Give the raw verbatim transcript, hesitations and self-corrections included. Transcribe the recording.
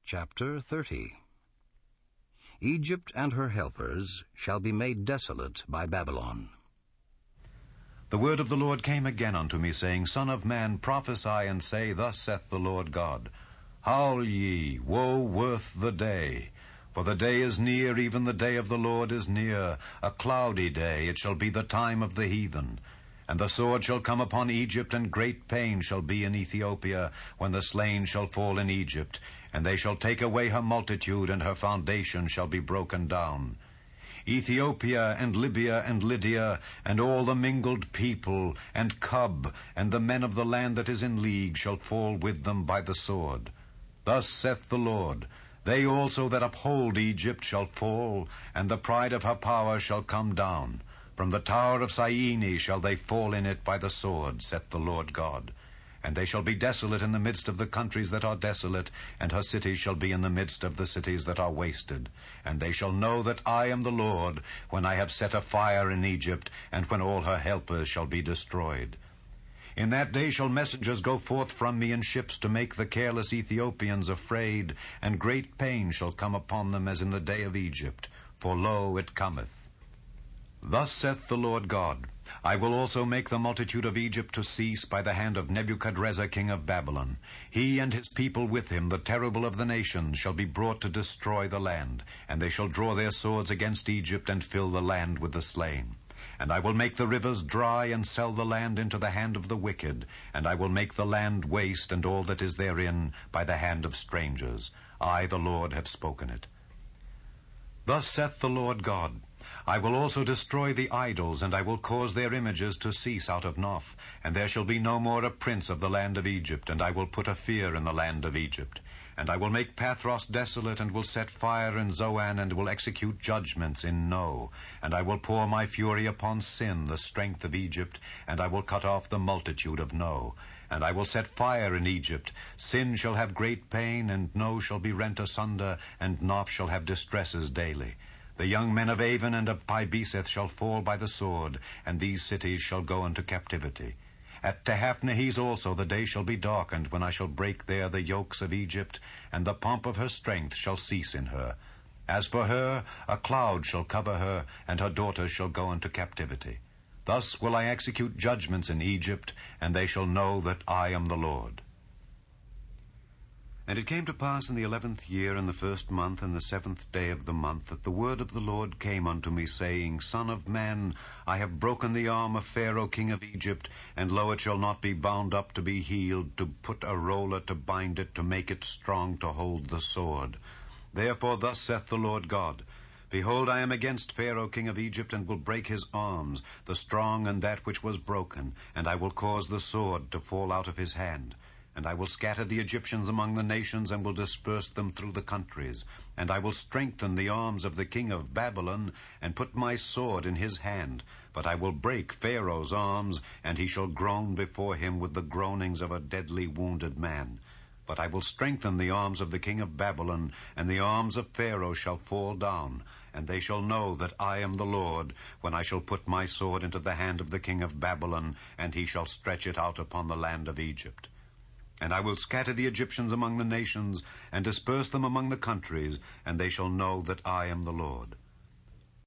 Chapter thirty. Egypt and her helpers shall be made desolate by Babylon. The word of the Lord came again unto me, saying, Son of man, prophesy, and say, Thus saith the Lord God, Howl ye, woe worth the day! For the day is near, even the day of the Lord is near, a cloudy day, it shall be the time of the heathen. And the sword shall come upon Egypt, and great pain shall be in Ethiopia, when the slain shall fall in Egypt, and they shall take away her multitude, and her foundation shall be broken down. Ethiopia and Libya and Lydia, and all the mingled people, and Cub, and the men of the land that is in league, shall fall with them by the sword. Thus saith the Lord, They also that uphold Egypt shall fall, and the pride of her power shall come down. From the tower of Syene shall they fall in it by the sword, saith the Lord God. And they shall be desolate in the midst of the countries that are desolate, and her cities shall be in the midst of the cities that are wasted. And they shall know that I am the Lord, when I have set a fire in Egypt, and when all her helpers shall be destroyed. In that day shall messengers go forth from me in ships to make the careless Ethiopians afraid, and great pain shall come upon them as in the day of Egypt, for lo, it cometh. Thus saith the Lord God, I will also make the multitude of Egypt to cease by the hand of Nebuchadrezzar king of Babylon. He and his people with him, the terrible of the nations, shall be brought to destroy the land, and they shall draw their swords against Egypt, and fill the land with the slain. And I will make the rivers dry, and sell the land into the hand of the wicked, and I will make the land waste, and all that is therein, by the hand of strangers. I, the Lord, have spoken it. Thus saith the Lord God, I will also destroy the idols, and I will cause their images to cease out of Noph, and there shall be no more a prince of the land of Egypt, and I will put a fear in the land of Egypt. And I will make Pathros desolate, and will set fire in Zoan, and will execute judgments in No. And I will pour my fury upon Sin, the strength of Egypt, and I will cut off the multitude of No. And I will set fire in Egypt. Sin shall have great pain, and No shall be rent asunder, and Noph shall have distresses daily. The young men of Avon and of Pi-beseth shall fall by the sword, and these cities shall go into captivity. At Tehaphnehes also the day shall be darkened, when I shall break there the yokes of Egypt, and the pomp of her strength shall cease in her. As for her, a cloud shall cover her, and her daughters shall go into captivity. Thus will I execute judgments in Egypt, and they shall know that I am the Lord. And it came to pass in the eleventh year, in the first month, in the seventh day of the month, that the word of the Lord came unto me, saying, Son of man, I have broken the arm of Pharaoh king of Egypt, and lo, it shall not be bound up to be healed, to put a roller to bind it, to make it strong to hold the sword. Therefore thus saith the Lord God, Behold, I am against Pharaoh king of Egypt, and will break his arms, the strong and that which was broken, and I will cause the sword to fall out of his hand. And I will scatter the Egyptians among the nations, and will disperse them through the countries. And I will strengthen the arms of the king of Babylon, and put my sword in his hand. But I will break Pharaoh's arms, and he shall groan before him with the groanings of a deadly wounded man. But I will strengthen the arms of the king of Babylon, and the arms of Pharaoh shall fall down. And they shall know that I am the Lord, when I shall put my sword into the hand of the king of Babylon, and he shall stretch it out upon the land of Egypt. And I will scatter the Egyptians among the nations, and disperse them among the countries, and they shall know that I am the Lord.